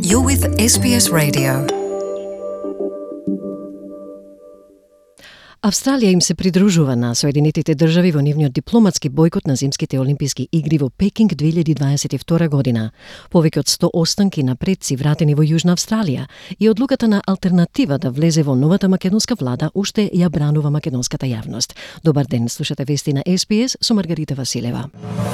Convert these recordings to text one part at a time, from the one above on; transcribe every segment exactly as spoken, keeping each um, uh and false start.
You're with S B S Radio. Австралија им се придружува на Соединетите држави во нивниот дипломатски бојкот на Зимските олимписки игри во Пекинг две илјади дваесет и втора година. Повеќе од сто останки на предци вратени во Јужна Австралија и одлуката на алтернатива да влезе во новата македонска влада уште ја бранува македонската јавност. Добар ден, слушате вести на С Б С со Маргарита Василева.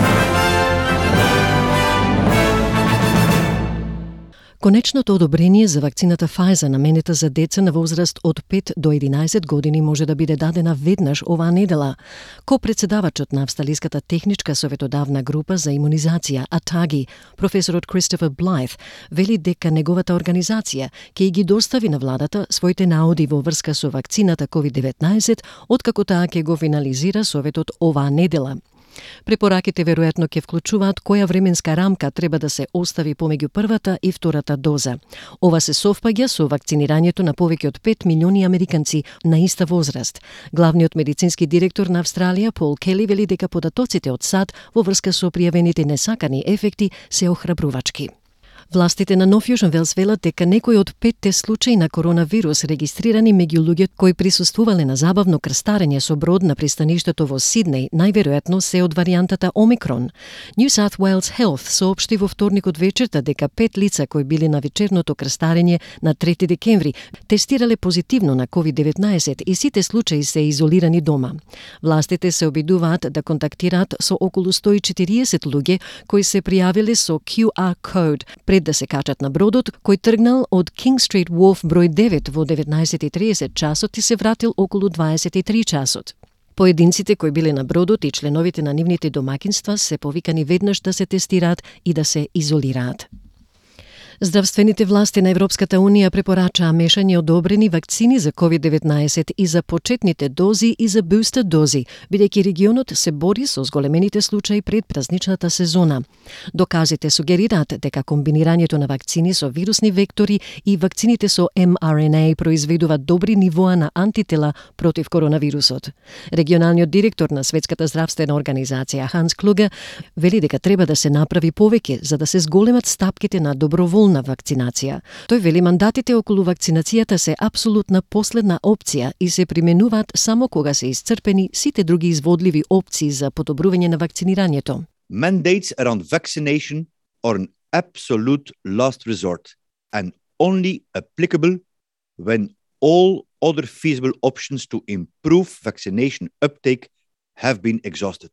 Конечното одобрение за вакцината Pfizer наменета за деца на возраст од пет до единаесет години може да биде дадена веднаш оваа недела. Ко-председавачот на Австралиската техничка советодавна група за имунизација, АТАГИ, професорот Кристофер Блајт, вели дека неговата организација ќе ги достави на владата своите наоди во врска со вакцината ковид деветнаесет, откако таа ќе го финализира советот оваа недела. Препораките веројатно ќе вклучуваат која временска рамка треба да се остави помеѓу првата и втората доза. Ова се совпаѓа со вакцинирањето на повеќе од пет милиони американци на иста возраст. Главниот медицински директор на Австралија, Пол Кели, вели дека податоците од САД во врска со пријавените несакани ефекти се охрабрувачки. Властите на Нов Јужен Велс велат дека некои од петте случаи на коронавирус регистрирани меѓу луѓе кои присуствувале на забавно крстарење со брод на пристаништето во Сиднеј најверојатно се од варијантата Омикрон. New South Wales Health соопшти во вторникот вечерта дека пет лица кои били на вечерното крстарење на трети декември тестирале позитивно на ковид деветнаесет и сите случаи се изолирани дома. Властите се обидуваат да контактираат со околу сто и четириесет луѓе кои се пријавиле со Q R code пред да се качат на бродот, кој тргнал од King Street Wharf број девет во деветнаесет и тридесет часот и се вратил околу дваесет и три часот. Поединците кои биле на бродот и членовите на нивните домакинства се повикани веднаш да се тестираат и да се изолираат. Здравствените власти на Европската Унија препорачаа мешање одобрени вакцини за ковид деветнаесет и за почетните дози и за бустер дози, бидејќи регионот се бори со зголемените случаи пред празничната сезона. Доказите сугерираат дека комбинирањето на вакцини со вирусни вектори и вакцините со М R N A произведуваат добри нивоа на антитела против коронавирусот. Регионалниот директор на Светската здравствена организација Ханс Клуге вели дека треба да се направи повеќе за да се зголемат стапките на доброволна на вакцинација. Тој вели мандатите околу вакцинацијата се апсолутна последна опција и се применуваат само кога се исцрпени сите други изводливи опции за подобрување на вакцинирањето. Mandates around vaccination are an absolute last resort and only applicable when all other feasible options to improve vaccination uptake have been exhausted.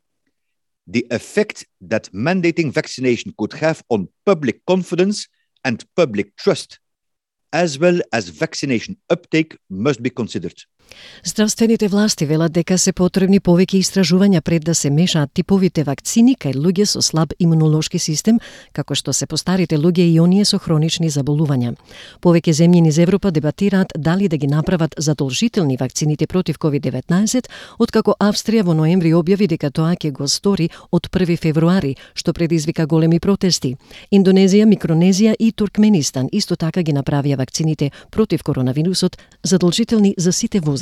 The effect that mandating vaccination could have on public confidence and public trust, as well as vaccination uptake, must be considered. Здравствените власти велат дека се потребни повеќе истражувања пред да се мешаат типовите вакцини кај луѓе со слаб имунолошки систем, како што се постарите луѓе и оние со хронични заболувања. Повеќе земји низ Европа дебатираат дали да ги направат задолжителни вакцините против ковид деветнаесет, откако Австрија во ноември објави дека тоа ќе го стори од први февруари, што предизвика големи протести. Индонезија, Микронезија и Туркменистан исто така ги направија вакцините против коронавирусот задолжителни за сите возрасни.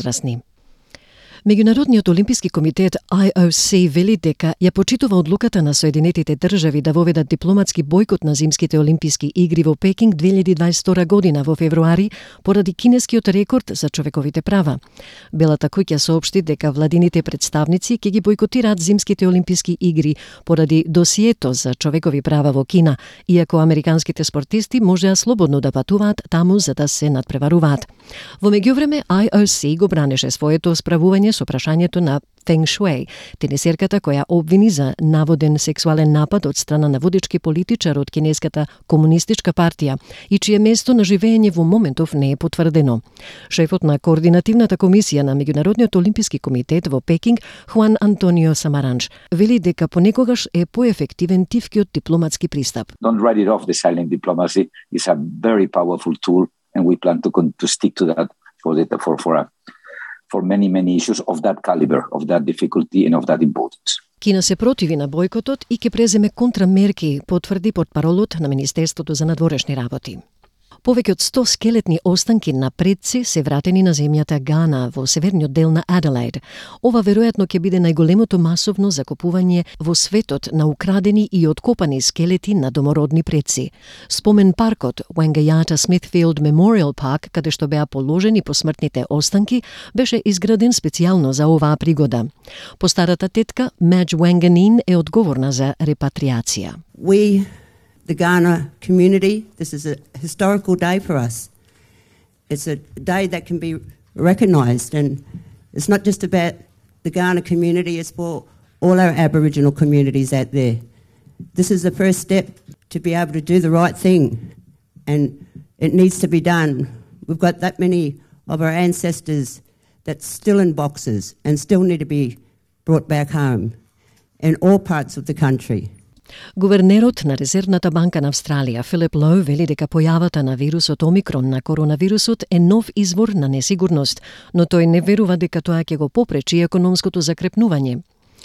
Меѓународниот олимписки комитет I O C вели дека ја почитува одлуката на Соединетите држави да воведат дипломатски бојкот на Зимските олимписки игри во Пекинг две илјади дваесет и втора година во февруари поради кинескиот рекорд за човековите права. Белата куќа соопшти дека владините представници ќе ги бојкотираат Зимските олимписки игри поради досието за човекови права во Кина, иако американските спортисти можеа слободно да патуваат таму за да се надпреваруваат. Во меѓувреме I O C го бранеше своето справување со прашањето на Фенг Шуеј, тенисерката која обвини за наводен сексуален напад од страна на водечки политичар од кинеската комунистичка партија и чие место на живење во моментов не е потврдено. Шефот на координативната комисија на Меѓународниот олимписки комитет во Пекинг, Хуан Антонио Самаранч, вели дека понекогаш е поефективен тивкиот дипломатски пристап. Don't write it off. The silent diplomacy is a very powerful tool and we plan to to stick to that for the for for a for many, many issues of that caliber, of that difficulty and of that importance. Кина се противи на бојкотот и ќе преземе контрамерки, потврди портпаролот на Министерството за надворешни работи. Повеќе од сто скелетни останки на предци се вратени на земјата Гана во северниот дел на Аделаид. Ова веројатно ќе биде најголемото масовно закупување во светот на украдени и откопани скелети на домородни предци. Спомен паркот Wangayata Smithfield Memorial Park, каде што беа положени посмртните останки, беше изграден специјално за оваа пригода. Постарата тетка Madge Wanganeen е одговорна за репатриација. We, the Ghana community, this is a historical day for us. It's a day that can be recognised, and it's not just about the Ghana community, it's for all our Aboriginal communities out there. This is the first step to be able to do the right thing, and it needs to be done. We've got that many of our ancestors that's still in boxes and still need to be brought back home in all parts of the country. Гувернерот на Резервната банка на Австралија, Филип Лоу, вели дека појавата на вирусот Омикрон на коронавирусот е нов извор на несигурност, но тој не верува дека тоа ќе го попречи економското закрепнување.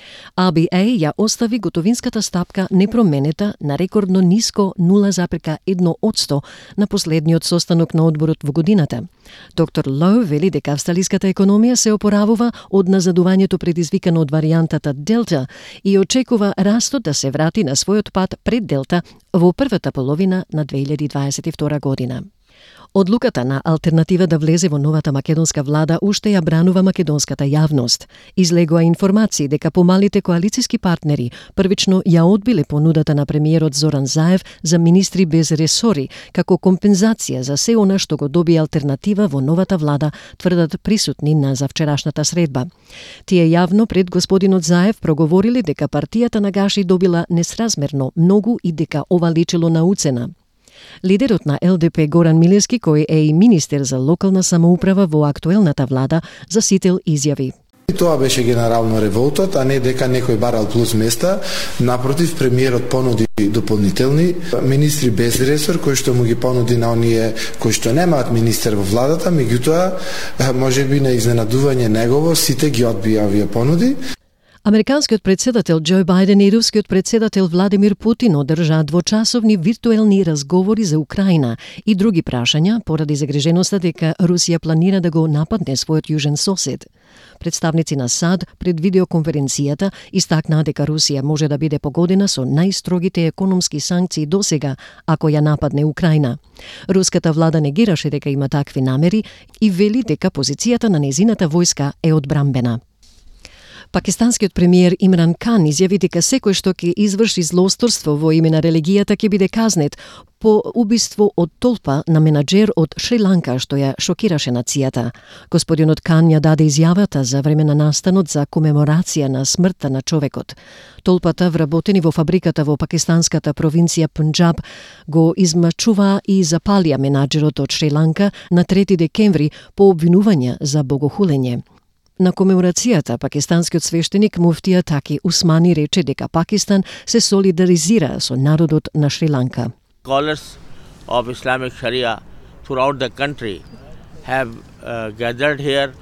А Би Ей ја остави готовинската стапка непроменета на рекордно ниско нула зарез едно одсто на последниот состанок на одборот во годината. Доктор Лоу вели дека австралиската економија се опоравува од назадувањето предизвикано од варијантата Делта и очекува растот да се врати на својот пат пред Делта во првата половина на две илјади дваесет и втора година. Одлуката на алтернатива да влезе во новата македонска влада уште ја бранува македонската јавност. Излегоа информации дека помалите коалициски партнери првично ја одбиле понудата на премиерот Зоран Заев за министри без ресори, како компензација за се она што го доби алтернатива во новата влада, тврдат присутни на завчерашната средба. Тие јавно пред господинот Заев проговориле дека партијата на Гаши добила несразмерно многу и дека ова личело на уцена. Лидерот на Ел Де Пе Горан Милевски, кој е и министер за локална самоуправа во актуелната влада, за Сител изјави: И тоа беше генерално револтот, а не дека некој барал плюс места. Напротив, премиерот понуди дополнителни министри без ресор, кои што му ги понуди на оние кои што немаат министер во владата, меѓутоа, можеби на изненадување негово, сите ги одбија овие понуди. Американскиот председател Џо Бајден и рускиот председател Владимир Путин одржаа двочасовни виртуелни разговори за Украина и други прашања поради загриженоста дека Русија планира да го нападне својот јужен сосед. Представници на САД пред видеоконференцијата истакнаа дека Русија може да биде погодена со најстрогите економски санкции досега ако ја нападне Украина. Руската влада негираше дека има такви намери и вели дека позицијата на незината војска е одбрамбена. Пакистанскиот премиер Имран Кан изјави дека секој што ќе изврши злосторство во име на религијата ќе биде казнет по убиство од толпа на менаџер од Шри-Ланка што ја шокираше нацијата. Господинот Кан ја даде изјавата за време на настанот за комеморација на смртта на човекот. Толпата вработени во фабриката во пакистанската провинција Пунџаб го измачуваа и запалија менаџерот од Шри-Ланка на трети декември по обвинување за богохулење. На комеморацијата пакистанскиот свештеник муфтија Таки Усмани рече дека Пакистан се солидаризира со народот на Шри-Ланка. Scholars of Islamic Sharia throughout the country have uh, gathered here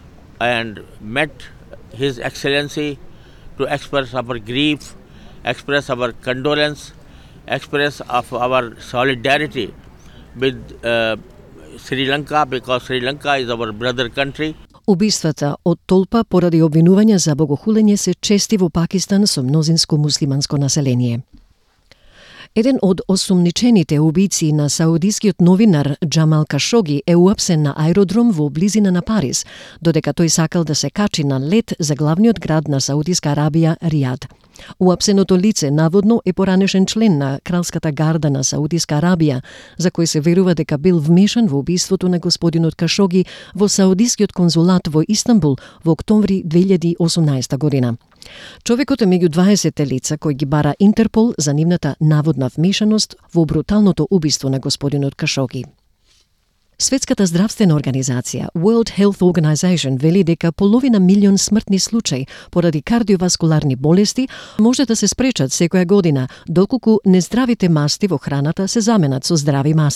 and met His Excellency to express our grief, express our condolence, express of our solidarity with uh, Sri Lanka, because Sri Lanka is our brother country. Убиствата од толпа поради обвинувања за богохулење се чести во Пакистан со мнозинско муслиманско население. Еден од осумничените убици на саудискиот новинар Џамал Кашоги е уапсен на аеродром во близина на Париз, додека тој сакал да се качи на лет за главниот град на Саудиска Арабија, Ријад. Уапсеното лице наводно е поранешен член на кралската гарда на Саудиска Арабија, за кој се верува дека бил вмешан во убиството на господинот Кашоги во Саудискиот конзулат во Истанбул во октомври две илјади и осумнаесета година. Човекот е меѓу дваесет лица кои ги бара Интерпол за нивната наводна вмешаност во бруталното убиство на господинот Кашоги. Светската здравствена организација World Health Organization вели дека половина милион смртни случаи поради кардиоваскуларни болести може да се спречат секоја година, доколку нездравите масти во храната се заменат со здрави масла.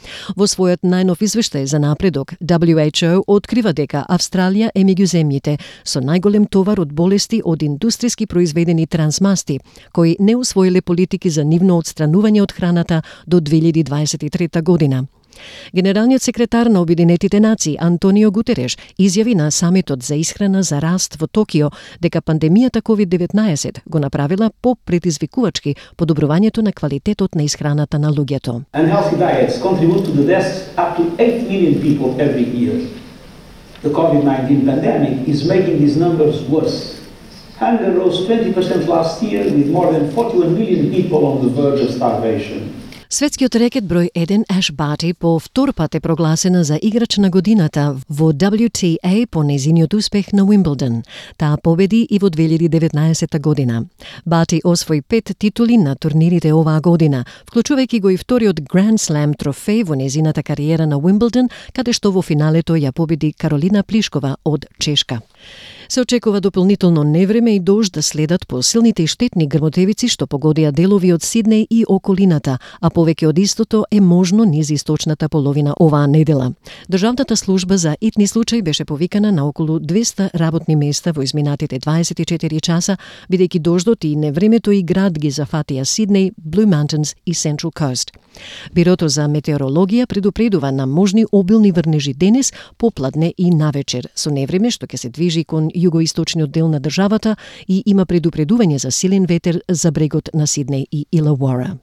Во својот најнов извештај за напредок, W H O открива дека Австралија е меѓу земјите со најголем товар од болести од индустријски произведени трансмасти, кои не усвоиле политики за нивно отстранување од храната до две илјади дваесет и трета година. Генералниот секретар на Обединетите нации Антонио Гутереш изјави на самитот за исхрана за раст во Токио дека пандемијата ковид деветнаесет го направила попредизвикувачки подобрувањето на квалитетот на исхраната на луѓето. Unhealthy diets contribute to the deaths up to eight million people every year. The COVID nineteen pandemic is making these numbers worse. Hunger rose twenty percent last year with more than forty-one million people on the verge of starvation. Светскиот рекет број еден Аш Бати по втор пат е прогласена за играч на годината во W T A по незиниот успех на Уимблдон. Таа победи и во две илјади деветнаесета година. Бати освои пет титули на турнирите оваа година, вклучувајќи го и вториот Grand Slam трофеј во незината кариера на Уимблдон, каде што во финалето ја победи Каролина Плишкова од Чешка. Се очекува дополнително невреме и дожд да следат по силните и штетни грмотевици што погодија делови од Сиднеј и околината, а повеќе од истото е можно низ источната половина оваа недела. Државната служба за итни случаи беше повикана на околу двеста работни места во изминатите дваесет и четири часа, бидејќи дождот и невремето и град ги зафатија Сиднеј, Blue Mountains и Central Coast. Бирото за метеорологија предупредува на можни обилни врнежи денес, попладне и навечер, со невреме што ќе се движи кон југоисточниот дел на државата и има предупредување за силен ветер за брегот на Сиднеј и Илауара.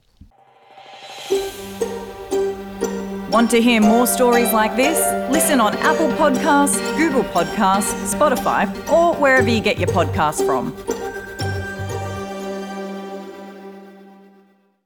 Want to hear more stories like this? Listen on Apple Podcasts, Google Podcasts, Spotify, or wherever you get your podcasts from.